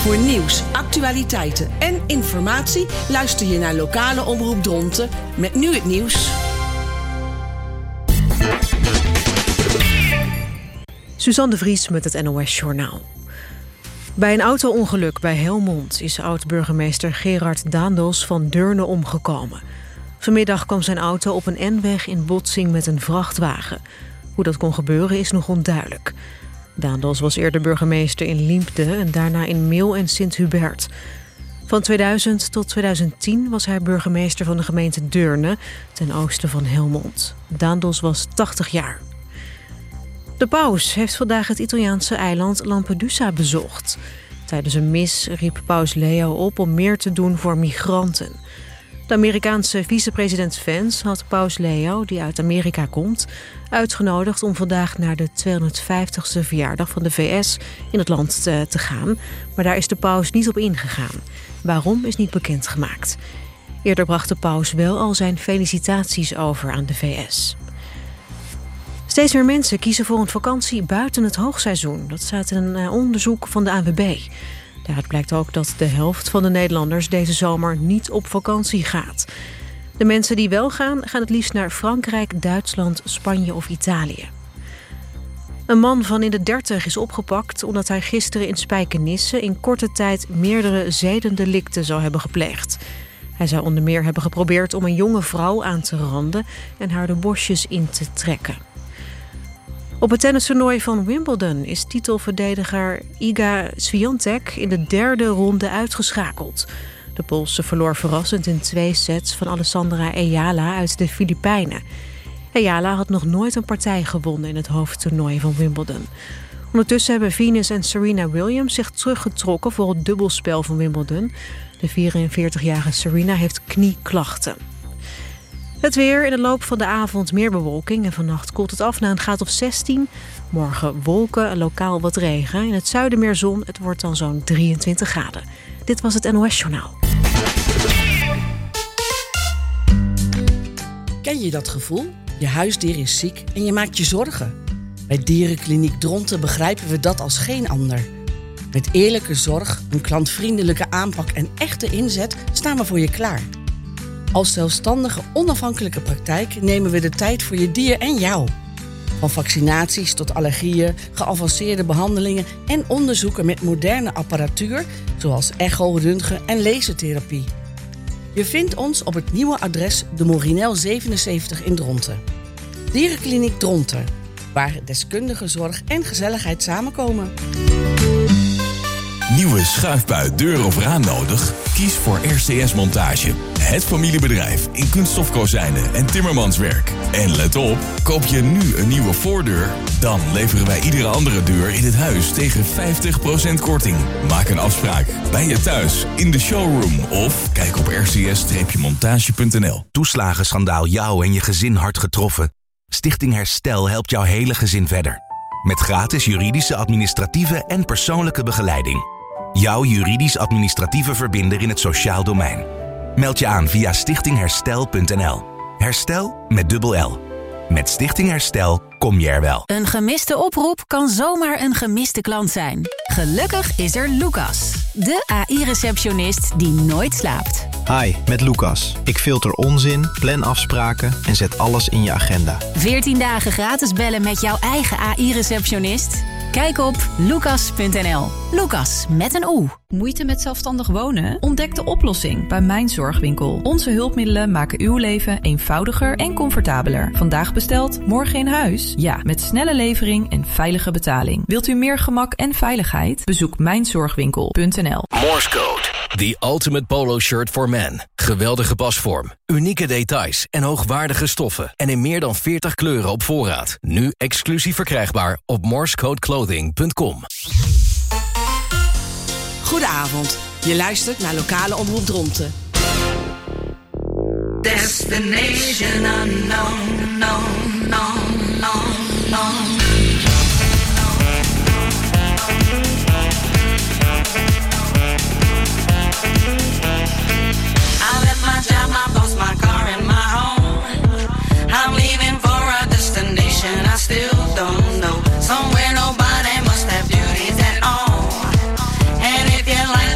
Voor nieuws, actualiteiten en informatie luister je naar Lokale Omroep Dronten met nu het nieuws. Suzanne de Vries met het NOS Journaal. Bij een auto-ongeluk bij Helmond is oud-burgemeester Gerard Daendels van Deurne omgekomen. Vanmiddag kwam zijn auto op een N-weg in botsing met een vrachtwagen. Hoe dat kon gebeuren is nog onduidelijk. Daendels was eerder burgemeester in Liempde en daarna in Meel en Sint-Hubert. Van 2000 tot 2010 was hij burgemeester van de gemeente Deurne, ten oosten van Helmond. Daendels was 80 jaar. De paus heeft vandaag het Italiaanse eiland Lampedusa bezocht. Tijdens een mis riep paus Leo op om meer te doen voor migranten. De Amerikaanse vicepresident Vance had paus Leo, die uit Amerika komt, uitgenodigd om vandaag naar de 250ste verjaardag van de VS in het land te gaan. Maar daar is de paus niet op ingegaan. Waarom is niet bekendgemaakt. Eerder bracht de paus wel al zijn felicitaties over aan de VS. Steeds meer mensen kiezen voor een vakantie buiten het hoogseizoen. Dat staat in een onderzoek van de ANWB. Daaruit blijkt ook dat de helft van de Nederlanders deze zomer niet op vakantie gaat. De mensen die wel gaan het liefst naar Frankrijk, Duitsland, Spanje of Italië. Een man van in de 30 is opgepakt omdat hij gisteren in Spijkenisse in korte tijd meerdere zedendelicten zou hebben gepleegd. Hij zou onder meer hebben geprobeerd om een jonge vrouw aan te randen en haar de bosjes in te trekken. Op het tennistoernooi van Wimbledon is titelverdediger Iga Swiatek in de derde ronde uitgeschakeld. De Poolse verloor verrassend in 2 sets van Alessandra Ayala uit de Filipijnen. Ayala had nog nooit een partij gewonnen in het hoofdtoernooi van Wimbledon. Ondertussen hebben Venus en Serena Williams zich teruggetrokken voor het dubbelspel van Wimbledon. De 44-jarige Serena heeft knieklachten. Het weer, in de loop van de avond meer bewolking en vannacht koelt het af naar een graad of 16. Morgen wolken en lokaal wat regen. In het zuiden meer zon, het wordt dan zo'n 23 graden. Dit was het NOS Journaal. Ken je dat gevoel? Je huisdier is ziek en je maakt je zorgen. Bij Dierenkliniek Dronten begrijpen we dat als geen ander. Met eerlijke zorg, een klantvriendelijke aanpak en echte inzet staan we voor je klaar. Als zelfstandige, onafhankelijke praktijk nemen we de tijd voor je dier en jou. Van vaccinaties tot allergieën, geavanceerde behandelingen en onderzoeken met moderne apparatuur, zoals echo, röntgen en lasertherapie. Je vindt ons op het nieuwe adres de Morinel 77 in Dronten. Dierenkliniek Dronten, waar deskundige zorg en gezelligheid samenkomen. Nieuwe schuifbui, deur of raam nodig? Kies voor RCS Montage. Het familiebedrijf in kunststofkozijnen en timmermanswerk. En let op, koop je nu een nieuwe voordeur, dan leveren wij iedere andere deur in het huis tegen 50% korting. Maak een afspraak bij je thuis, in de showroom of kijk op rcs-montage.nl. Toeslagenschandaal jou en je gezin hard getroffen? Stichting Herstel helpt jouw hele gezin verder. Met gratis juridische, administratieve en persoonlijke begeleiding. Jouw juridisch-administratieve verbinder in het sociaal domein. Meld je aan via stichtingherstel.nl. Herstel met dubbel L. Met Stichting Herstel kom je er wel. Een gemiste oproep kan zomaar een gemiste klant zijn. Gelukkig is er Lucas, de AI-receptionist die nooit slaapt. Hi, met Lucas. Ik filter onzin, plan afspraken en zet alles in je agenda. 14 dagen gratis bellen met jouw eigen AI-receptionist? Kijk op lucas.nl. Lucas met een O. Moeite met zelfstandig wonen? Ontdek de oplossing bij Mijn Zorgwinkel. Onze hulpmiddelen maken uw leven eenvoudiger en comfortabeler. Vandaag besteld, morgen in huis? Ja, met snelle levering en veilige betaling. Wilt u meer gemak en veiligheid? Bezoek mijnzorgwinkel.nl. Morse Code, the ultimate polo shirt for men. Geweldige pasvorm, unieke details en hoogwaardige stoffen. En in meer dan 40 kleuren op voorraad. Nu exclusief verkrijgbaar op morsecodeclothing.com. Goedenavond, je luistert naar Lokale Omroep Dronten. Destination unknown, no, no, no, no. I left my job, my boss, my car, and my home. I'm leaving for a destination I still don't know. Somewhere nobody must have duties at all. And if you like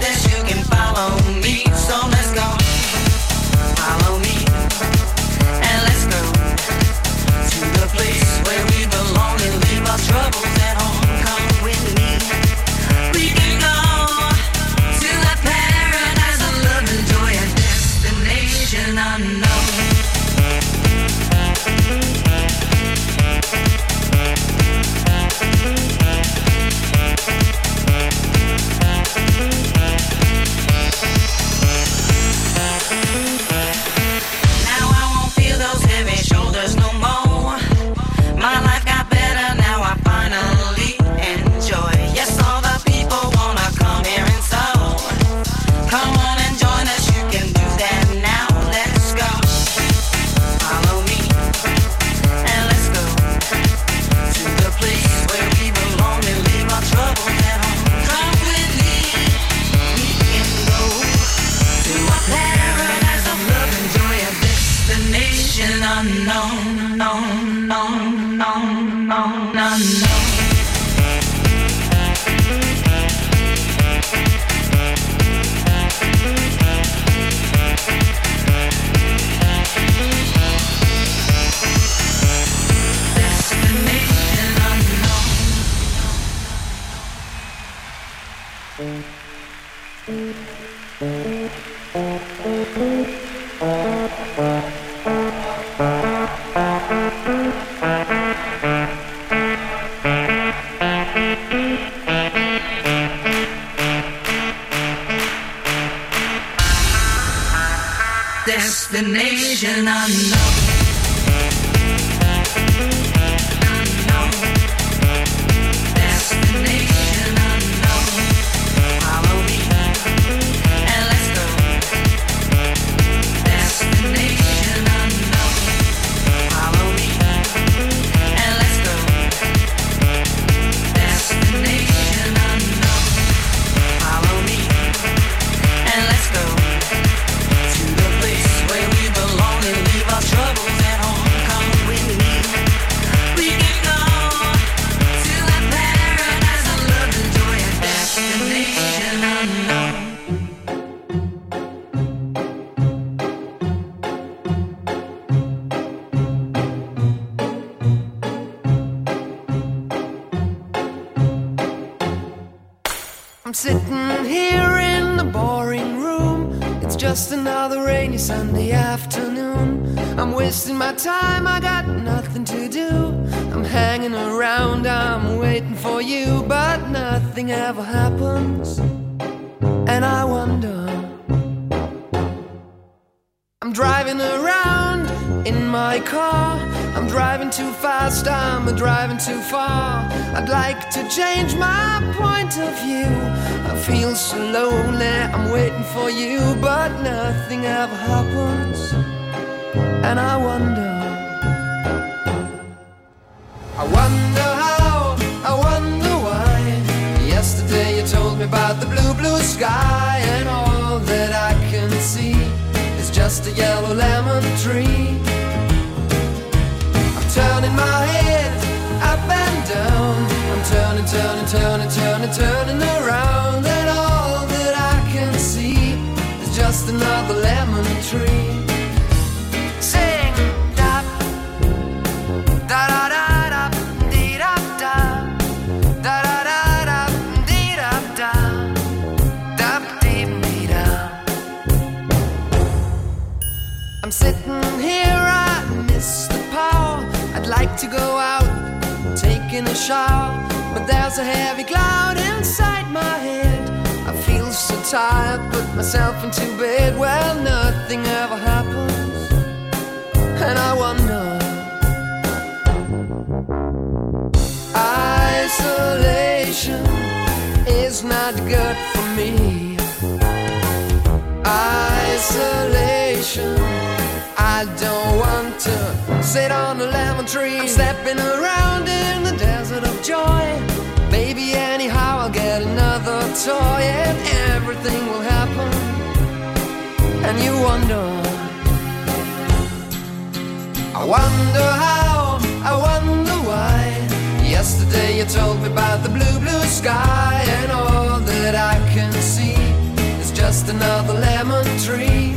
Destination unknown. Sitting here in the boring room, it's just another rainy Sunday afternoon. I'm wasting my time, I got nothing to do. I'm hanging around, I'm waiting for you, but nothing ever happens. And I wonder, I'm driving around in my car, I'm driving too fast, I'm driving too far. I'd like to change my point of view. I feel so lonely, I'm waiting for you, but nothing ever happens. And I wonder how, I wonder why. Yesterday you told me about the blue, blue sky, and all that I can see is just a yellow lemon tree. Turning my head up and down, I'm turning, turning, turning, turning, turning around, and all that I can see is just another lemon tree. Sing da da da da da dee da da da da da da dee da da da dee dee da. I'm sitting here, I miss the power. I'd like to go out, taking a shower, but there's a heavy cloud inside my head. I feel so tired, put myself into bed. Well, nothing ever happens, and I wonder. Isolation is not good for me. Isolation, I don't want to sit on a lemon tree. I'm stepping around in the desert of joy. Maybe anyhow I'll get another toy, and everything will happen. And you wonder, I wonder how, I wonder why. Yesterday you told me about the blue, blue sky, and all that I can see is just another lemon tree.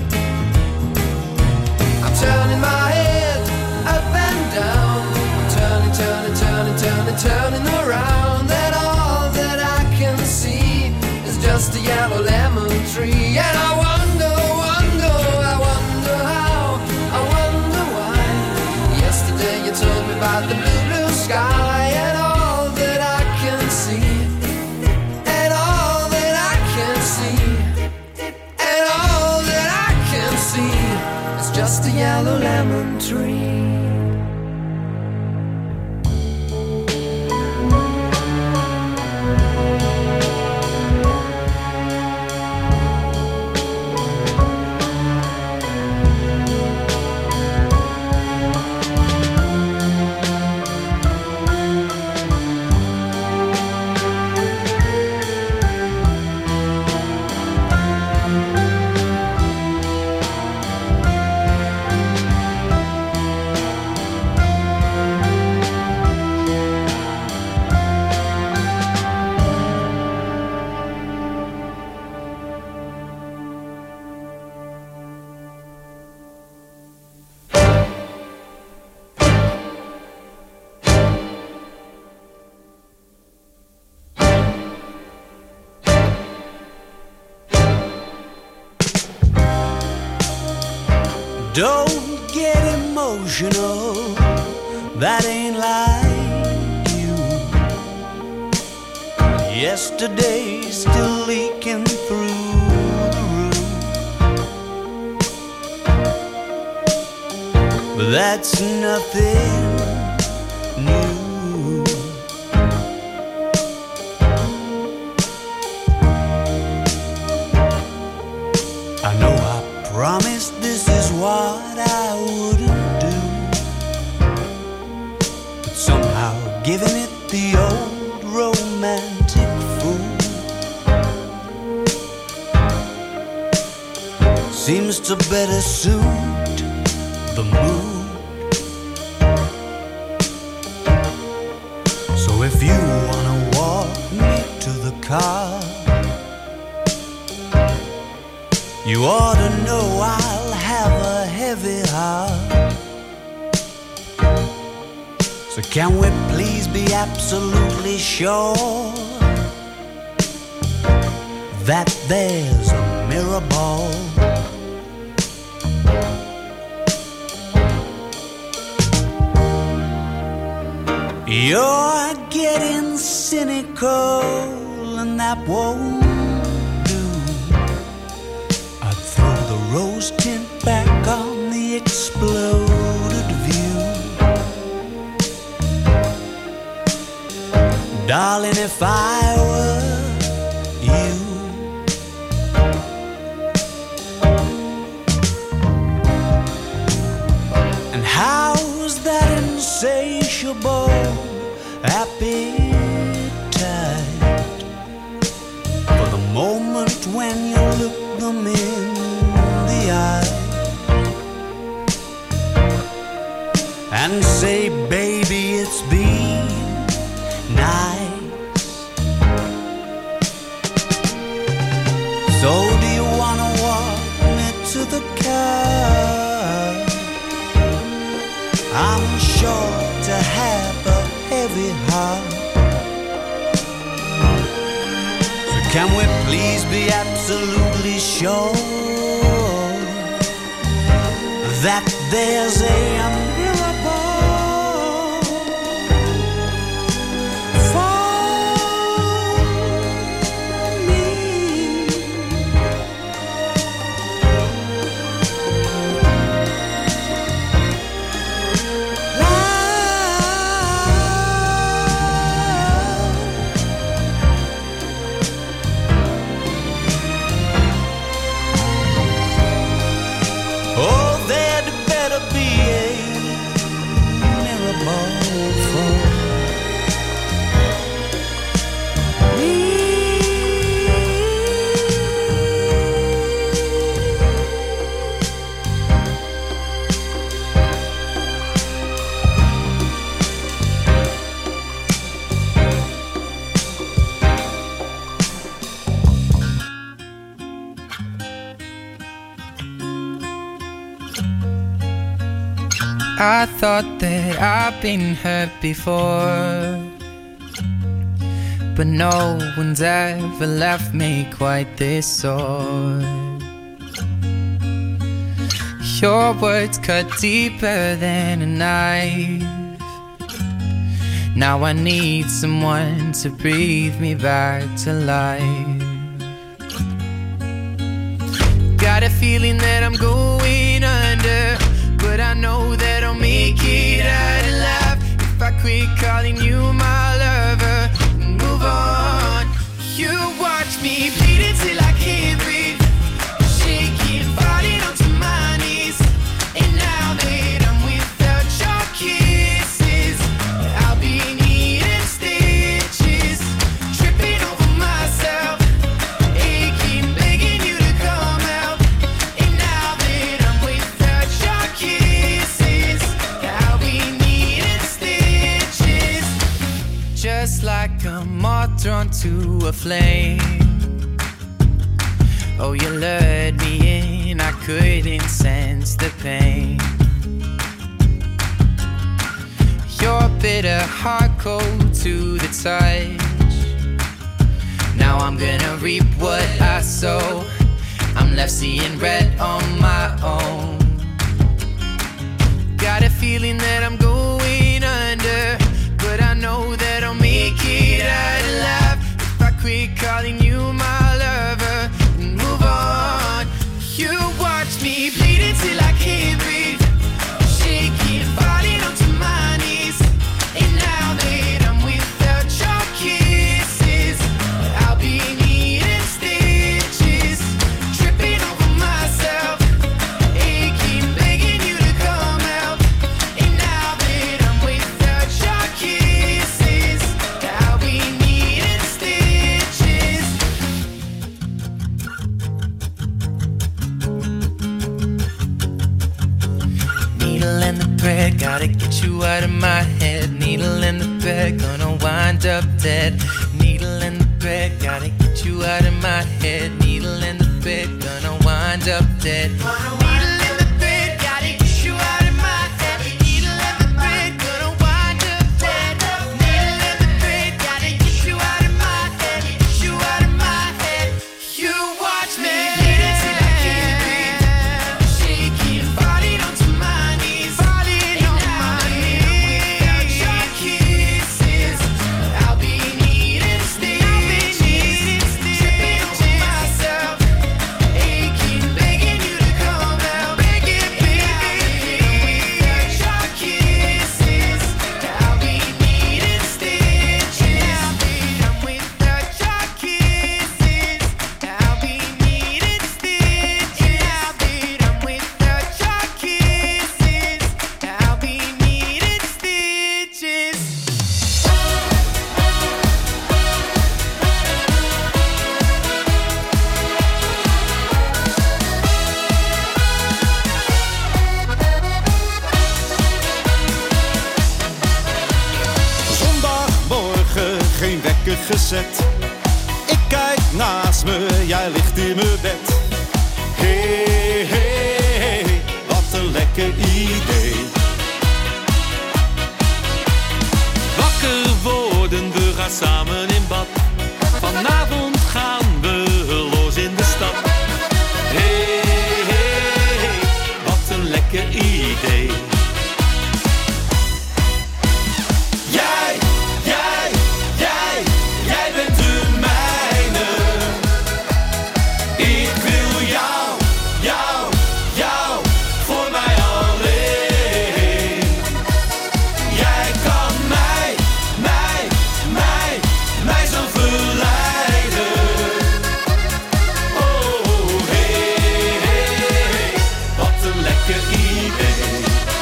I'm turning my head up and down, I'm turning, turning, turning, turning, turning around, and all that I can see is just a yellow lemon tree. And I wonder, wonder, I wonder how, I wonder why. Yesterday you told me about the blue, blue sky, and all that I can see, and all that I can see, and all that I can see is just a yellow lemon tree. Don't get emotional, that ain't like you. Yesterday's still leaking through the roof, but that's nothing new. I know I promised this is what I wouldn't do, but somehow giving it the old romantic fool seems to better suit the mood. So if you wanna walk me to the car, you ought to know I'll have a heavy heart. So can we please be absolutely sure that there's a mirror ball? You're getting cynical and that won't do. I'd throw the rose tint back on the exploded view. Darling, if I were you, and how's that insatiable appetite for the moment when you look them in the eye and say, baby, it's been nice. So do you wanna walk me to the car? I'm sure to have a heavy heart. So can we please be absolutely sure that there's a mirror ball for me? Oh, there'd better be a mirror ball for me. I thought that I've been hurt before, but no one's ever left me quite this sore. Your words cut deeper than a knife. Now I need someone to breathe me back to life. Got a feeling that I'm going under, but I know that I'll make it out alive if I quit calling you my lover and move on. You watch me bleed until I can't breathe, shaking, falling onto my knees. And now that I'm without your kisses, I'll be needing stitches, tripping over myself, aching, begging you to come out. And now that I'm without your kisses, I'll be needing stitches, just like a moth drawn to a flame. Oh, you lured me in, I couldn't sense the pain. Your bitter heart cold to the touch. Now I'm gonna reap what I sow. I'm left seeing red on my own. feeling that I'm going under, but I know that I'll make it out alive if I quit calling you my lover and move on. You watch me bleeding till I can't breathe, shaking, falling onto my knees. And now that I'm without your kisses, I'll be needing stitches, tripping over myself, aching, begging you to come out. And now that I'm without your kisses, I'll be needing stitches. Needle and the thread, gotta get you out of my head. Needle and the thread, gonna wind up dead. Needle and the thread, gotta get you out of my head. Needle and the thread, gonna wind up dead. Needle and the thread, gotta get you out of my head. Needle and the thread, gonna wind up dead. Needle and the thread, gotta get you out of my head. Get you out of my head. You watch me bleeding till I can't breathe, shaking, falling onto my knees, falling on my knees. Without your kisses, I'll be needing stitches, tripping over myself, aching, begging you to come out, begging, begging. Without your kisses, I'll be needing stitches. I'm without your kisses, I'll be needing stitches. I'm without your kisses, I'll be needing stitches. Zondagmorgen, geen wekker gezet. Ik kijk naast me, jij ligt in mijn bed. Hey, hey, hey, wat een lekker idee. Wakker worden, we gaan samen in bad. Vanavond gaan we los in de stad. Hey, hey, hey, wat een lekker idee. Jij, jij, jij, jij bent de mijne. Ik wil jou, jou, jou, voor mij alleen. Jij kan mij, mij, mij, mij zo verleiden. Oh, hey, hey, wat een lekker idee.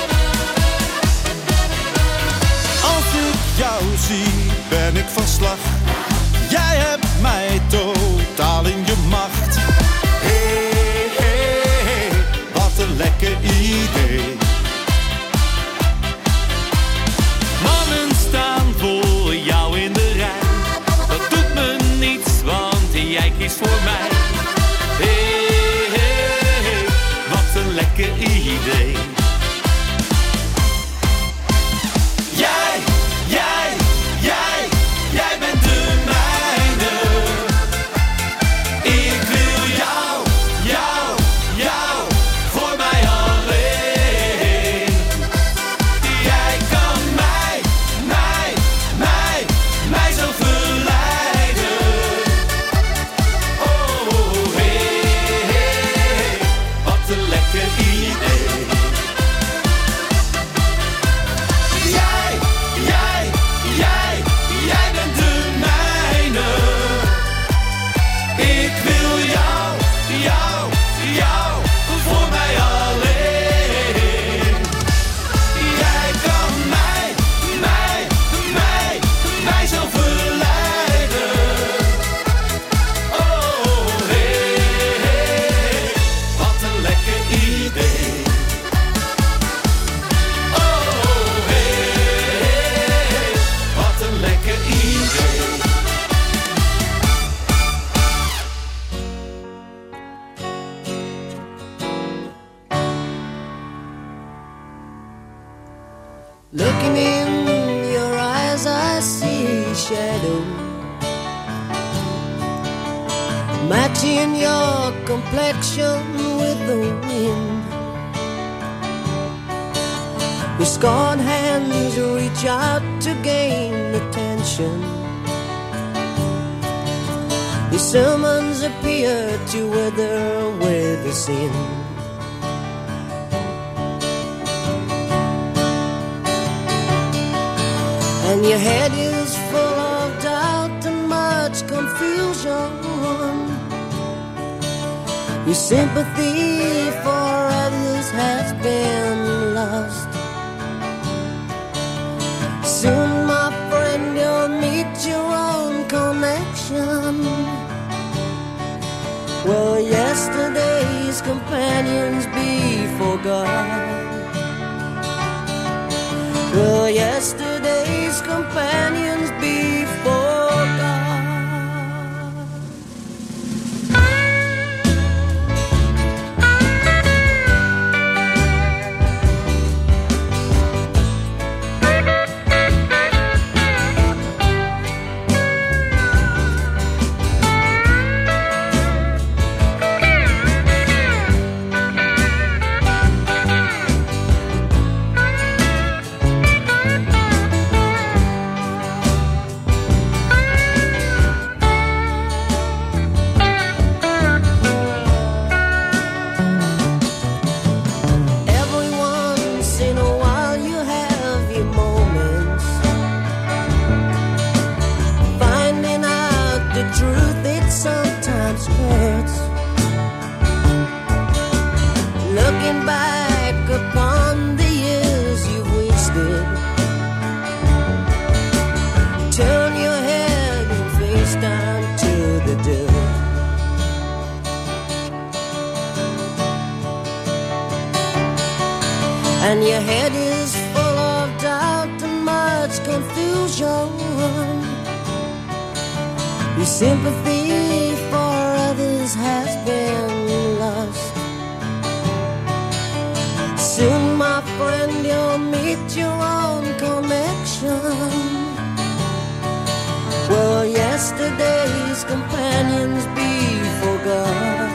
Als ik jou zie, ben ik van slag. Jij hebt mij totaal in je macht. Hey, hey, hey, wat een lekker idee. Mannen staan voor jou in de rij. Dat doet me niets, want jij kiest voor mij. Hey, hey, hey, wat een lekker idee. Jij, jij, jij, jij bent de mijne. Ik wil jou, jou, jou, voor mij alleen. Jij kan mij, mij, mij, mij zo verleiden. Oh, hey, hey, wat een lekker idee. Jij, jij, jij, jij bent de mijne. Ik wil jou, jou, jou, voor mij alleen. Jij kan mij, mij, mij, mij zo verleiden. Oh, hey, hey, wat een lekker idee. Oh, hey, hey, wat een lekker idee. Looking in your eyes, I see shadow, matching your complexion with the wind. Your scarred hands reach out to gain attention. Your sermons appear to wither away the sin. And your head is full of doubt and much confusion. Your sympathy for others has been lost. Soon, my friend, you'll meet your own connection. Will yesterday's companions be forgot? Will yesterday's companions be forgot? And your head is full of doubt and much confusion. Your sympathy for others has been lost. Soon, my friend, you'll meet your own connection. Will yesterday's companions be forgot?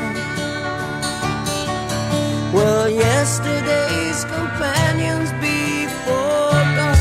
Will yesterday's companions be forgot?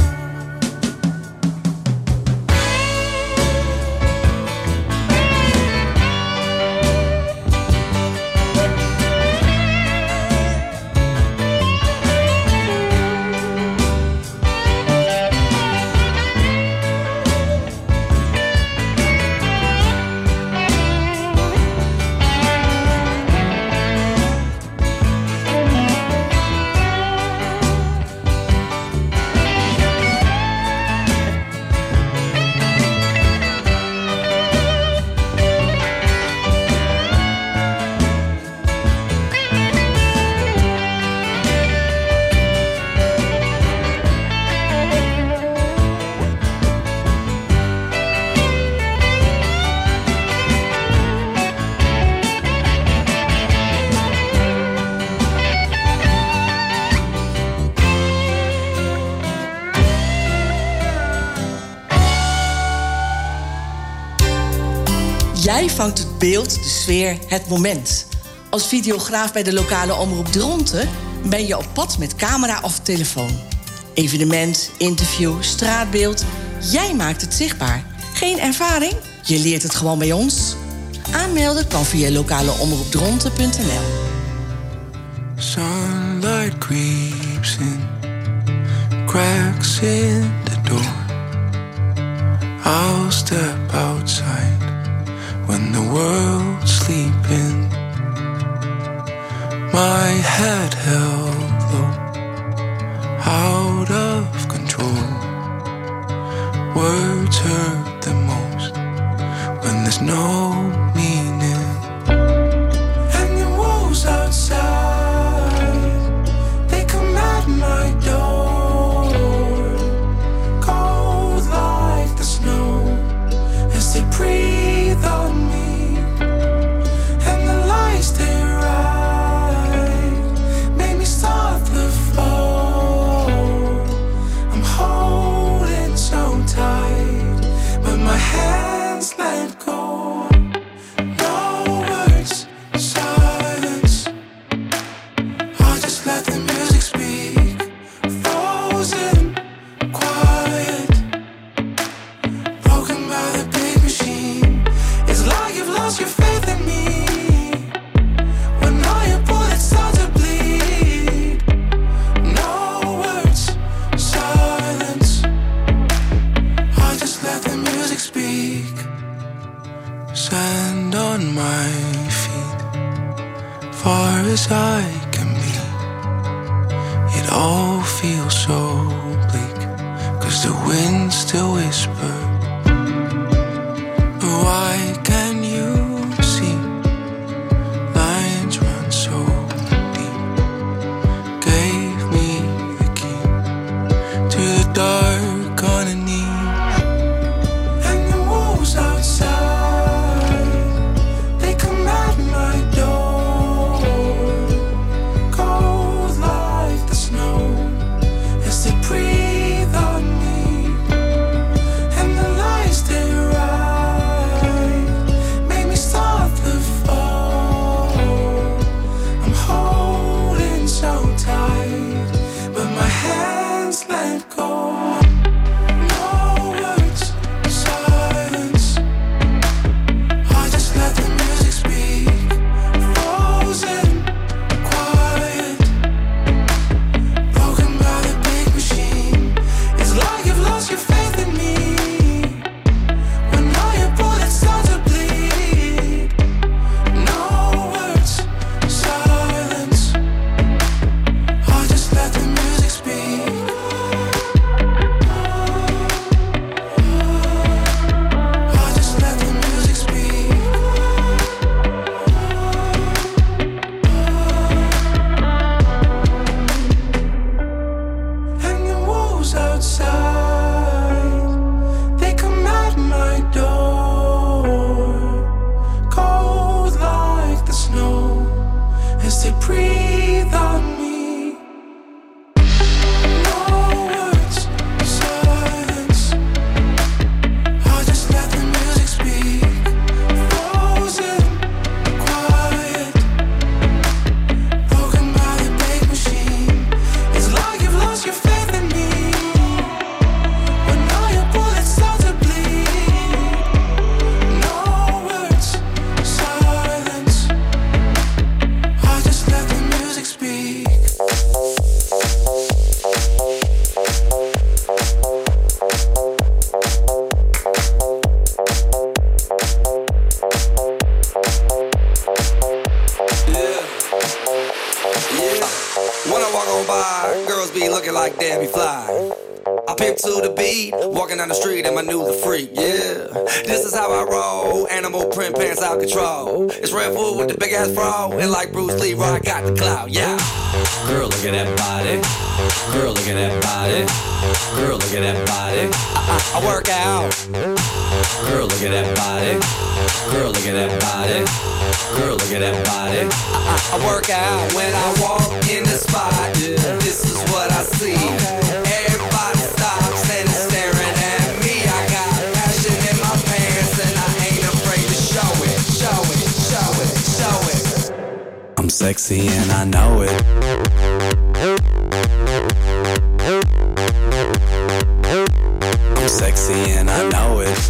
Jij vangt het beeld, de sfeer, het moment. Als videograaf bij de lokale omroep Dronten ben je op pad met camera of telefoon. Evenement, interview, straatbeeld. Jij maakt het zichtbaar. Geen ervaring? Je leert het gewoon bij ons. Aanmelden kan via lokaleomroepdronten.nl. Sunlight creeps in, cracks in the door. I'll step outside when the world's sleeping. My head held low, out of control. Words hurt the most when there's no meaning. And the wolves outside, they come at my door, cold like the snow as they breathe on me. And the lies they write make me start the fall. I'm holding so tight, but my hands let go. lost your faith in me. When all your bullets start to bleed. No words, silence. I just let the music speak. Sand on my feet, far as I can be. It all feels so bleak, 'cause the wind still whispers. But why can you see lines run so deep? Gave me the key to the dark underneath. And the wolves outside, they come at my door, cold like the snow as they breathe on me. And the lies they write make me start the fall. I'm holding so tight, but my hands let go. No words, silence. I just let the music speak. Frozen, quiet, broken by the big machine. It's like you've lost your faith in me. When all your bullets start to bleed. No words, silence. I just let the music speak. I just let the music speak. And the wolves outside, they come at my door, cold like the snow as they breathe on me. No words, silence. I just let the music speak. Frozen, quiet, broken by the big machine. It's like you've lost your faith in me. When all your bullets start to bleed. No words, silence. I just let the music speak. When I walk on by, girls be looking like Debbie Fly. I pimp to the beat, walking down the street and my new the freak, yeah. This is how I roll, animal print pants out control. It's Red Food with the big ass fro, and like Bruce Lee, I got the clout, yeah. Girl, look at that body. Girl, look at that body. Girl, look at that body. I work out. Girl, look at that body. Girl, look at that body. Girl, look at that body. I work out when I walk in the spot. This is what I see. Everybody stops and is staring at me. I got passion in my pants and I ain't afraid to show it. Show it, show it, show it. I'm sexy and I know it. I'm sexy and I know it.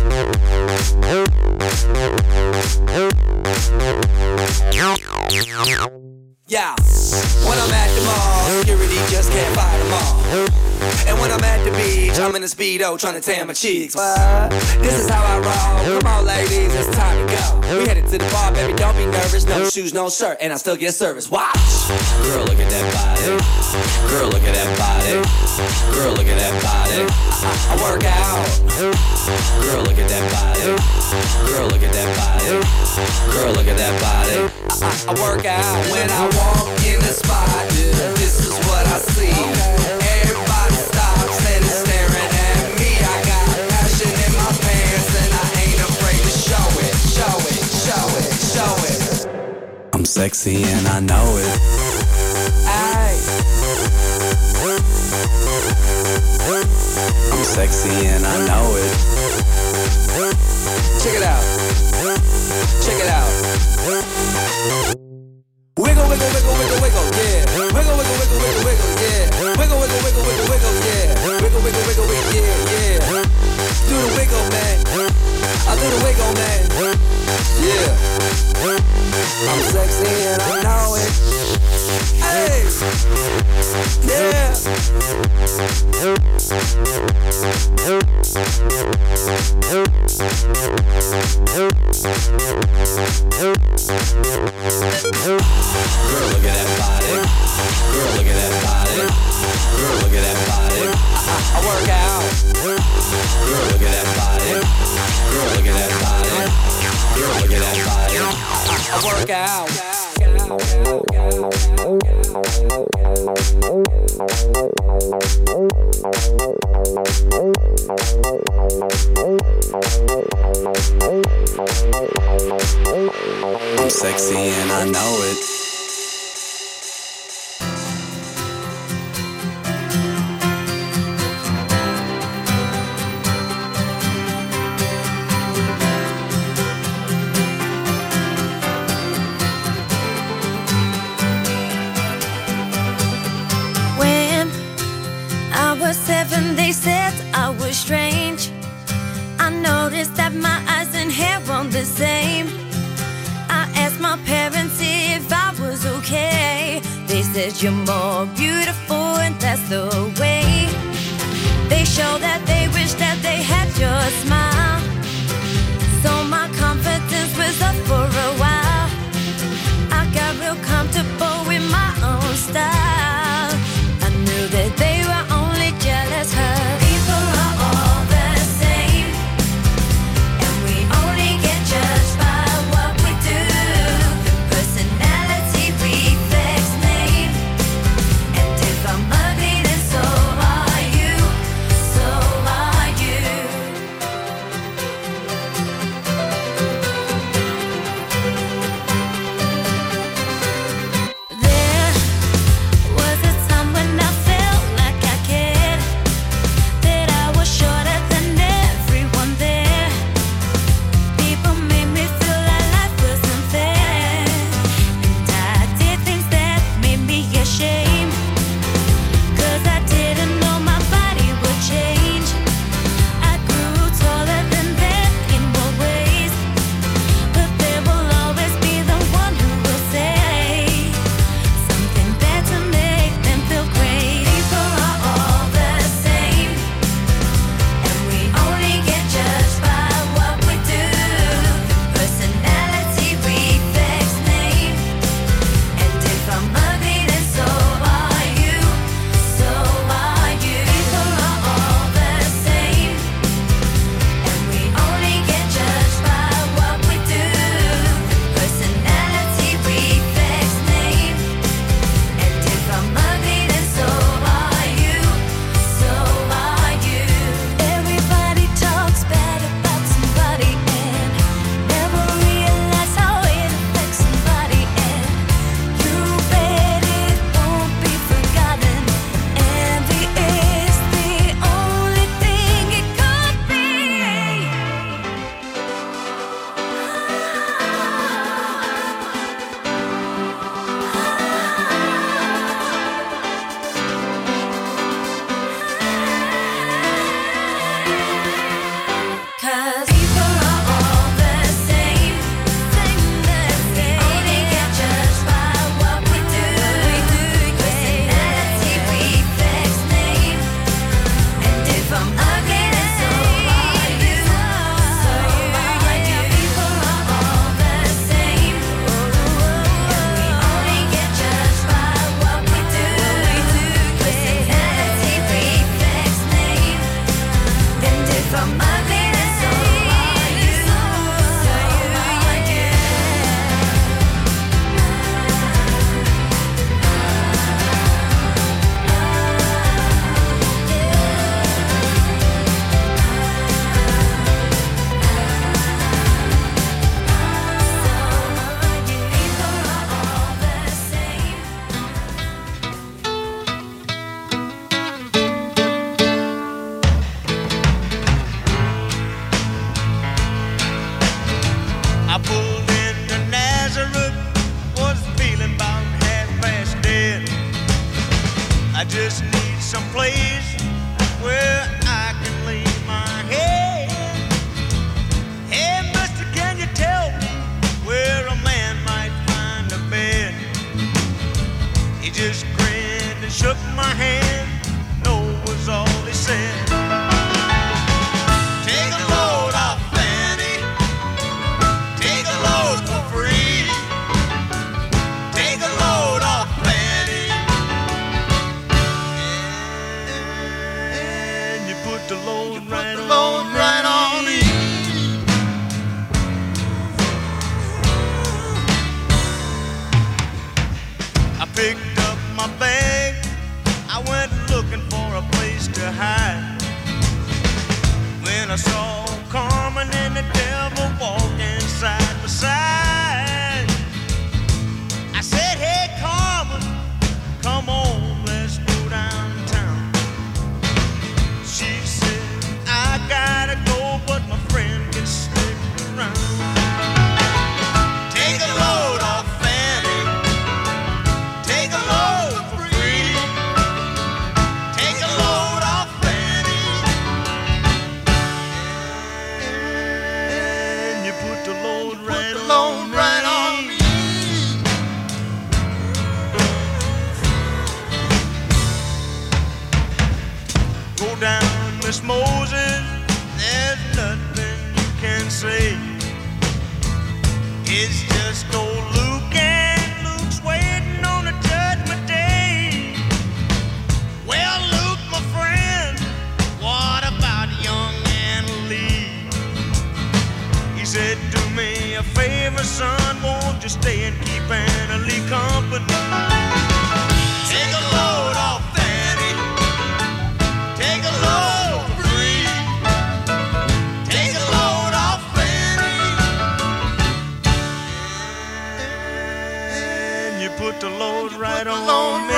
Yeah, when I'm at the mall, security just can't fight them all. And when I'm at the beach, I'm in a Speedo trying to tan my cheeks. This is how I roll. Come on, ladies, it's time to go. We headed to the bar, baby, don't be nervous. No shoes, no shirt, and I still get service. Watch. Girl, look at that body. Girl, look at that body. Girl, look at that body. I work out. Girl, look at that body. Girl, look at that body. Girl, look at that body. I work out when I walk in the spot. This is what I see. Everybody stops and is staring at me. I got passion in my pants and I ain't afraid to show it. Show it, show it, show it. I'm sexy and I know it. Aye. I'm sexy and I know it. Check it out. Check it out. Wiggle, wiggle, wiggle, wiggle, wiggle, yeah. Wiggle, wiggle, wiggle, wiggle, wiggle, yeah. Wiggle, wiggle, wiggle, wiggle, wiggle, yeah. Wiggle, wiggle, wiggle, wiggle, yeah, yeah. Do the wiggle, man. I do the wiggle, man. Yeah. look at that body. Girl, look at that body. Girl, look at that body. I work out. Girl, look at that body. Girl, look at that body. Girl, look at that body. I work out. I'm sexy and I know it. When I was 7, they said I was strange. I noticed that my eyes and hair weren't the same. I asked my parents if I was okay. They said you're more beautiful and that's the way. They showed that they wished that they had your smile. So my confidence was up for a while. I got real comfortable with my own style. I knew that they were only jealous. Her people are all the same, and we only get judged by what we do. Personality reflects name, and if I'm ugly, then so are you. So are you. There was a time when I felt like I cared, that I was shorter than everyone there. People made me feel like life was unfair, and I did things that made me ashamed, 'cause I didn't know my body would change. I grew taller than them in more ways, but there will always be the one who will say something bad to make them feel great. People are all the same, and we only get judged by what we do. Personality reflects name, and if I'm ugly, then so are you. So are you. People are all the same, and we only get judged by what we do. Personality reflects name, and if I'm ugly, then so are you. So are you. Everybody talks bad about somebody and never realize how it affects somebody, and you bet it won't be forgotten. Envy is the only thing it could be. Cause people are all the same, we only get judged by what we do. Personality reflects name, and if I'm ugly, then so are you. So are you. People are all the same, and we only get judged by what we do. Personality reflects name, and if I'm ugly, then so are you. So are you. I pulled into Nazareth, was feeling about half past dead. I just need some place where I can lay my head. Hey, mister, can you tell me where a man might find a bed? He just grinned and shook my hand, no was all he said. Take a load off, Fanny. Take a load picked up my bag. I went looking for a place to hide. When I saw Carmen and the devil walking side by side, I said, hey Carmen, come on, let's go downtown. She said, I gotta go, but my friend can stick around. Take a load off Fanny, take a load for free. Take a load off Fanny, and you put the load right on me. Go down, Miss Moses, there's nothing you can say. It's just old Luke, and Luke's waiting on the judgment day. Well, Luke, my friend, what about young Anna Lee? He said, do me a favor, son, won't you stay and keep Anna Lee company? Take a load off Fanny, take a load for free. Take a load off Fanny, and you put the load right on me.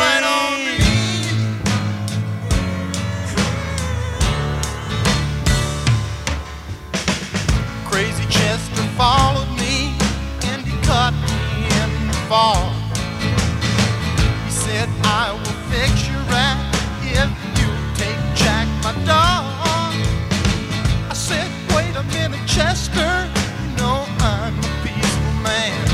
Crazy Chester followed me and he caught me in the fall. He said, I will fix your rat if you take Jack, my dog. I said, wait a minute, Chester, you know I'm a peaceful man.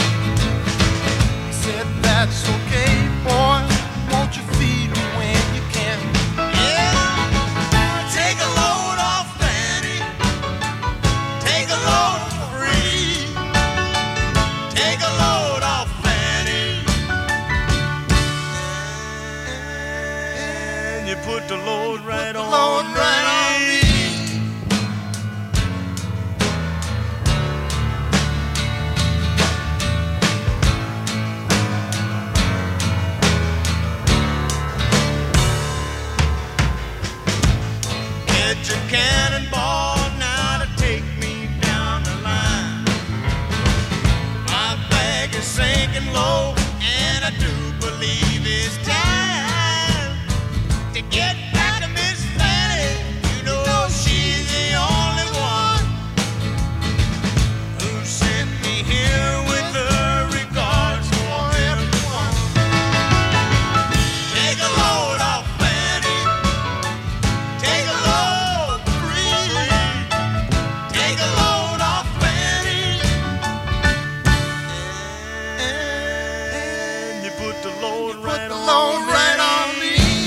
He said, that's okay, boy, won't you feed me when you can? Yeah, take a load off Fanny, take a load for free. Take a load off Fanny, and you put the load right on me. Get your cannonball now to take me down the line. My bag is sinking low, and I do believe it's time to get back to Miss Fanny. You know she's the only one who sent me here with her regards for everyone. Take a load off Fanny, take a load free. Take a load off Fanny, and you put the load right on me.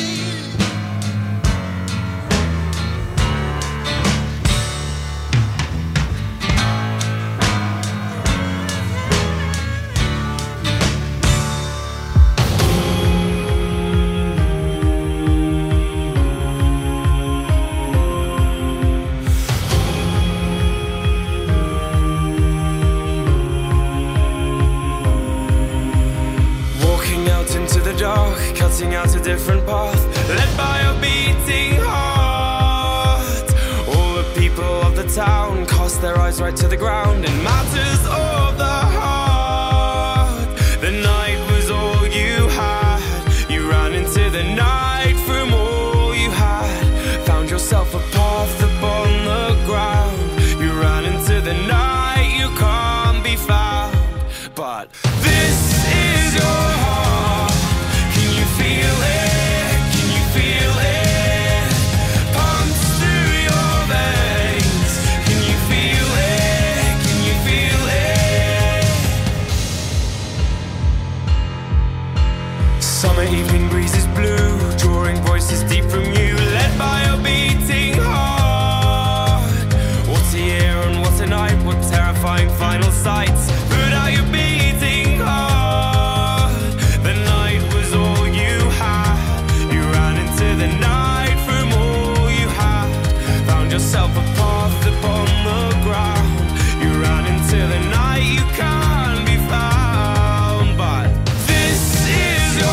Walking out into the dark, cutting out a different path, led by a beating heart. All the people of the town cast their eyes right to the ground in matters of the heart. The night was all you had, you ran into the night from all you had. Found yourself a path upon the ground, you ran into the night, you can't be found. But this is your heart, can you feel it? Can you feel it? Pumps through your veins. Can you feel it? Can you feel it? Summer evening breezes blue, drawing voices deep from you, led by a beating heart. What a year and what a night, what terrifying final sights. Put out your beating heart. The night was all you had, you ran into the night from all you had. Found yourself a path upon the ground, you ran into the night, you can't be found. But this is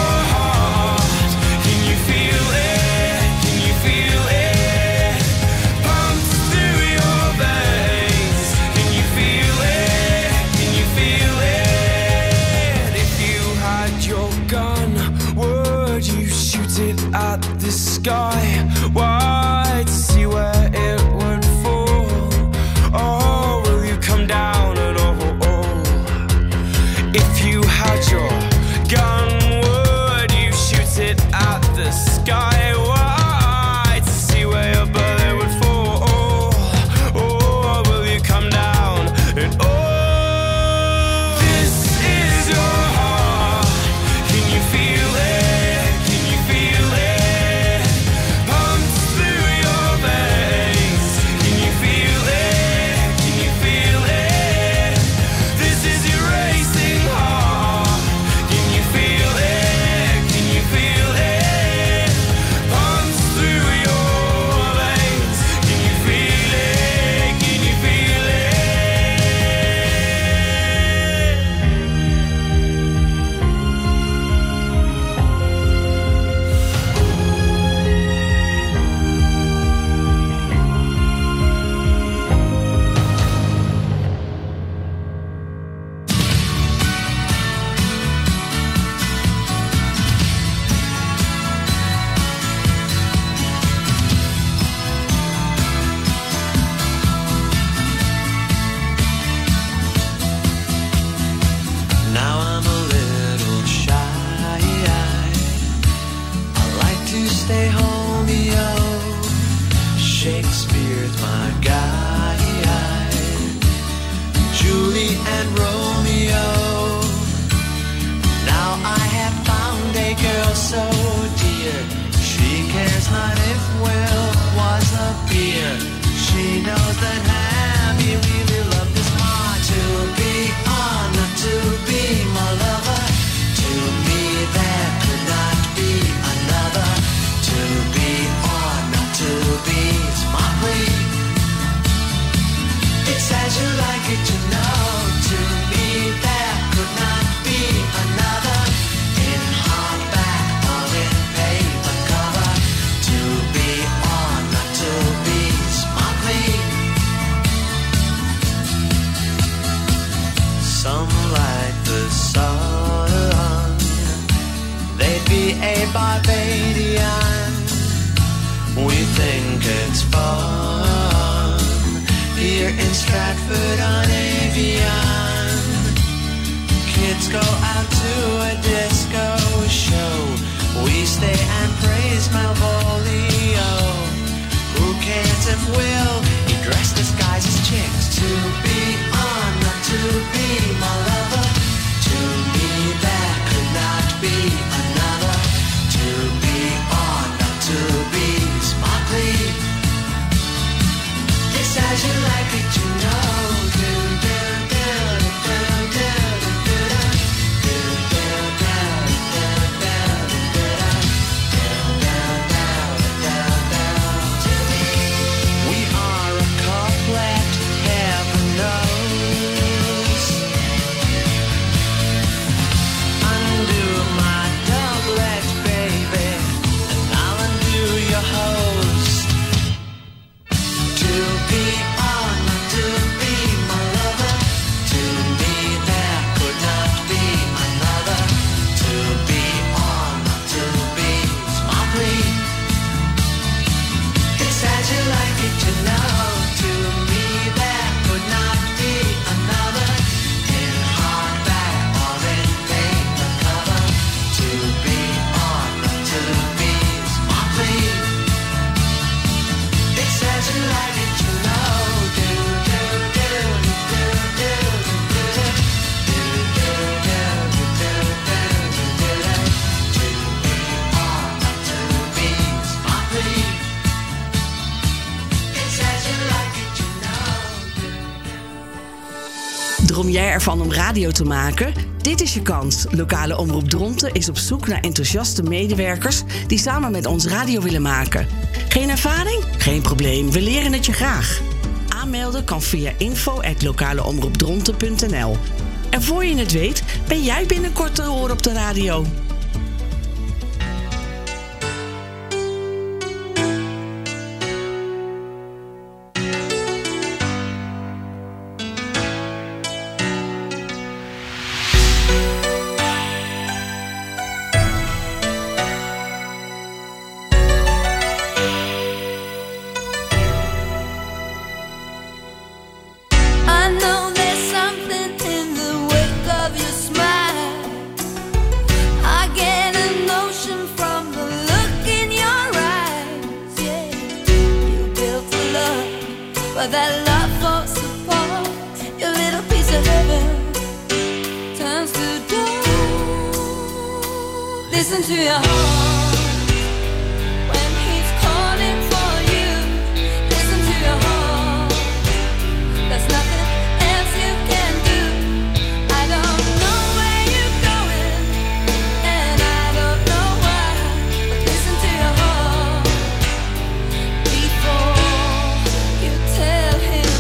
sky wide to see where it would fall. Oh, will you come down at all? If you had your gun, would you shoot it at the sky wide to see where your bullet would fall? Or will you come down at all? This is your heart. Can you feel it? Can you feel it? Pumped through your veins. Can you feel it? Can you feel it? This is your racing heart. Can you feel it? Can you feel it? Pumped through your veins. Can you feel it? Can you feel it? Now I'm a little shy. I like to stay home, yo. Shakespeare's my guy. Julie and Romeo. Now I have found a girl so dear. She cares not if Will was a beer. She knows that Hammy really loved this heart. To be or not to be my lover. To me there could not be another. To be or not to be is my plea. It's as you like it to know. To me there could not be another. In hardback or in paper cover. To be or not to be is my plea. Some like the sun. They'd be a Barbadian. We think it's fun here in Stratford-on-Avon. Kids go out to a disco show. We stay and praise Malvolio. Who cares if Will he dressed disguised as chicks? To be or not to be my lover. To me there could not be another. To be or not to be is my plea. It's as you like it, you know. Do, do, do, do, do, do, do, do, do, do, do, do, do, do, do. We are a couplet, heaven knows. Undo my doublet, baby, and I'll undo your hose. To be or not to be my lover. To me there could not be another. To be or not to be is my plea. It's as you like it to know. To me there could not be another. In hardback or in paper cover. To be or not to be is my plea. It's as you like it to know. Do, do, do, do, do, do, do, do, do, do, do, do, do, do. To be or not to be is my plea. It's as you like it to know. Droom jij ervan om radio te maken? Dit is je kans. Lokale Omroep Dronten is op zoek naar enthousiaste medewerkers die samen met ons radio willen maken. Geen ervaring? Geen probleem, we leren het je graag. Aanmelden kan via info@lokaleomroepdronten.nl. En voor je het weet, ben jij binnenkort te horen op de radio. Listen to your heart when he's calling for you. Listen to your heart. There's nothing else you can do. I don't know where you're going, and I don't know why. But listen to your heart before you tell him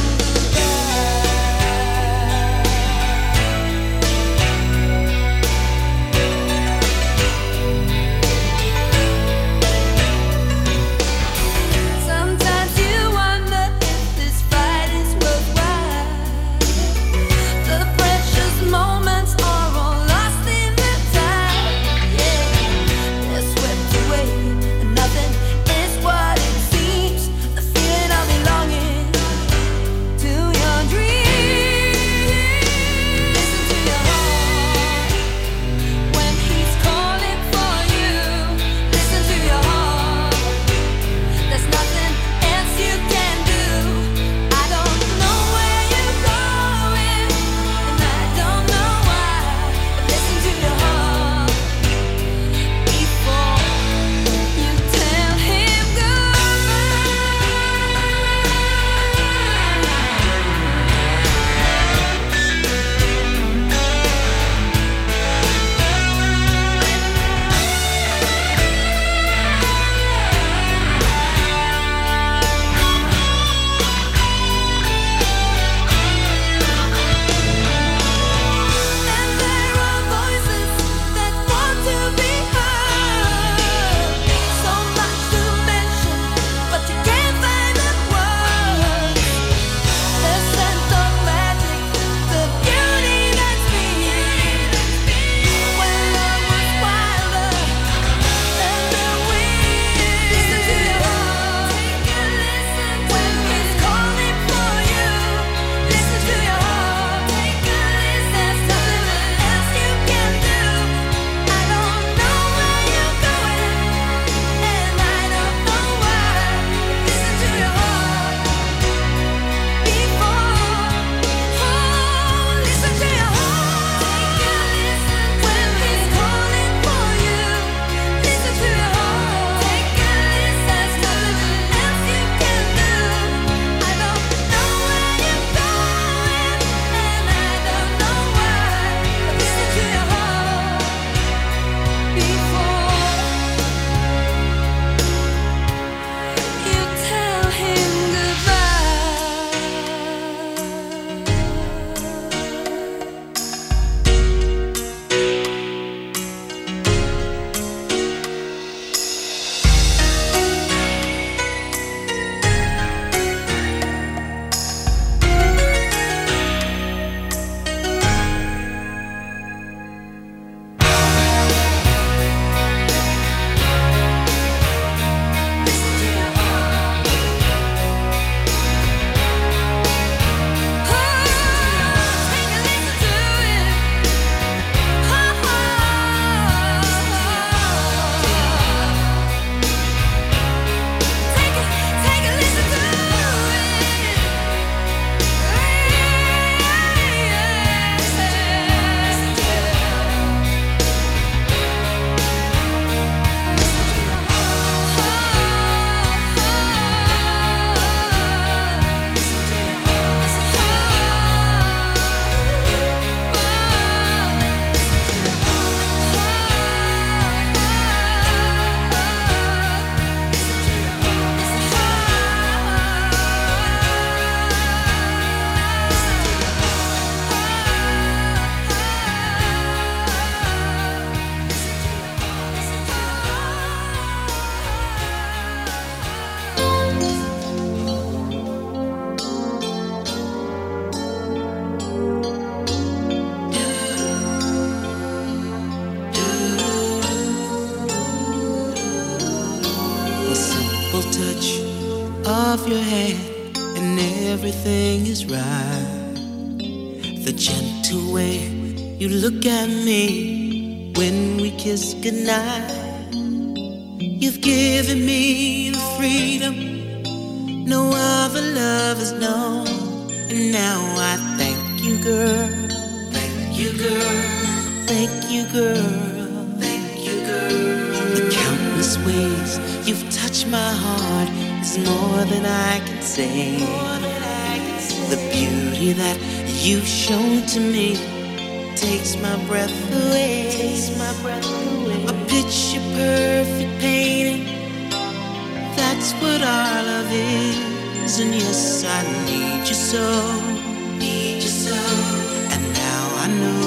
sometimes you wonder if this fight is worthwhile. The precious moments are all lost in the tide. Yeah, they're swept away, and nothing is what it seems. The feeling of belonging to your dreams. Listen to your heart when he's calling for you. Listen to your heart. There's nothing else you can do. I don't know where you're going, and I don't know why. But listen to your heart before you tell him And there are voices that want to be heard. So much to mention, but you can't find the words. The sense of magic, the beauty that's been. When love was wilder than the wind. Listen to your heart. Take a listen when he's calling for you. Listen to your heart. Take a listen. There's nothing else you can do. I don't know where you're going, and I don't know why. Listen to your heart before. Oh, listen to your heart. Take a listen when he's calling for you. Listen to your heart. Take a listen. There's nothing else you can do. I don't know where you're going, and I don't know why. But listen to your heart before you tell him The simple touch of your hand, and everything is right. The gentle way you look at me when we kiss goodnight. You've given me the freedom no other love has known. And now I thank you, girl. Thank you, girl. Thank you, girl. Thank you, girl. ways you've touched my heart is more than I can say. The beauty that you've shown to me takes my breath away. A picture perfect painting, that's what our love is. And yes, I need you so, and now I know.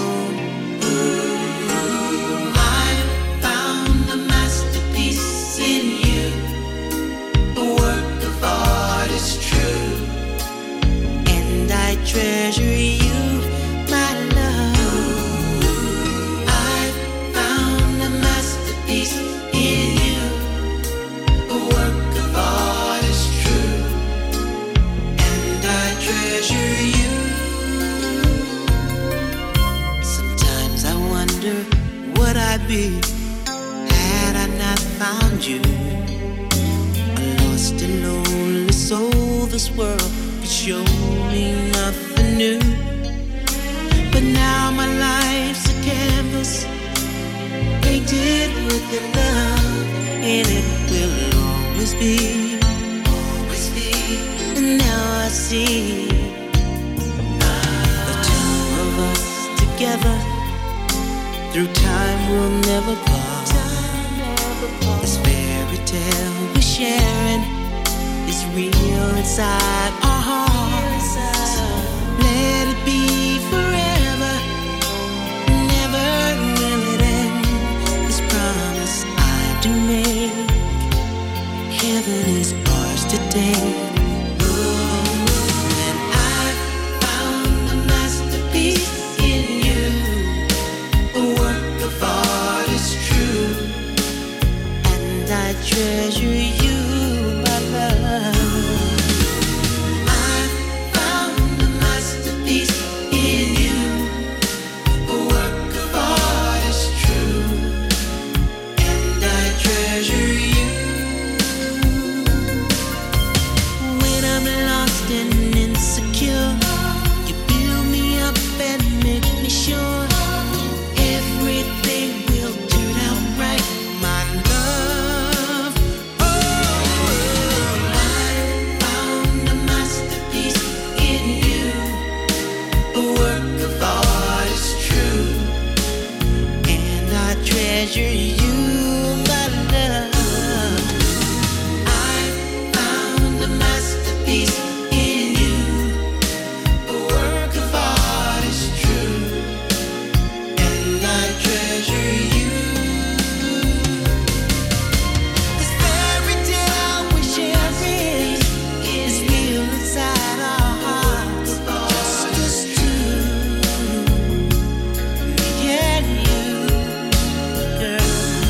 I've found a masterpiece in you. A work of art is true, and I treasure you, my love. I've found a masterpiece in you. A work of art is true, and I treasure you. Sometimes I wonder what I'd be had I not found you. A lost and lonely soul, this world could show me nothing new. But now my life's a canvas painted with your love, and it will always be. And now I see the two of us together. Through time we'll never part. This fairy tale we're sharing is real inside our hearts. Let it be forever, never will it end. This promise I do make, heaven is ours today. And I found a masterpiece in you. A work of art is true, and I treasure you, my love. I found a masterpiece in you. A work of art is true, and I treasure you. When I'm lost and insecure, you build me up and make me sure everything will turn out right, my love. Oh, I found a masterpiece in you. A work of art is true, and I treasure you, my love. I found a masterpiece in you. A work of art is true, and I treasure you. This fairy tale we're sharing is real inside our hearts. Just us two, me and you, girl.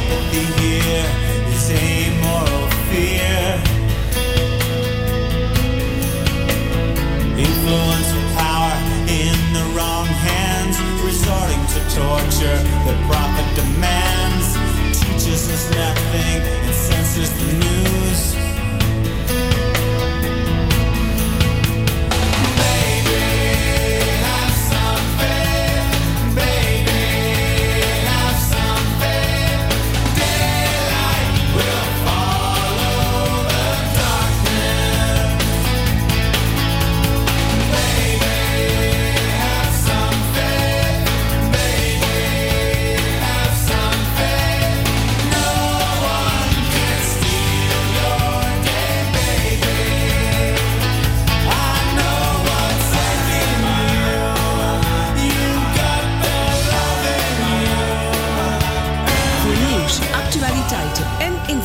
apathy here is amoral fear. Influence and power in the wrong hands, resorting to torture that profit demands, teaches us nothing and censors the news.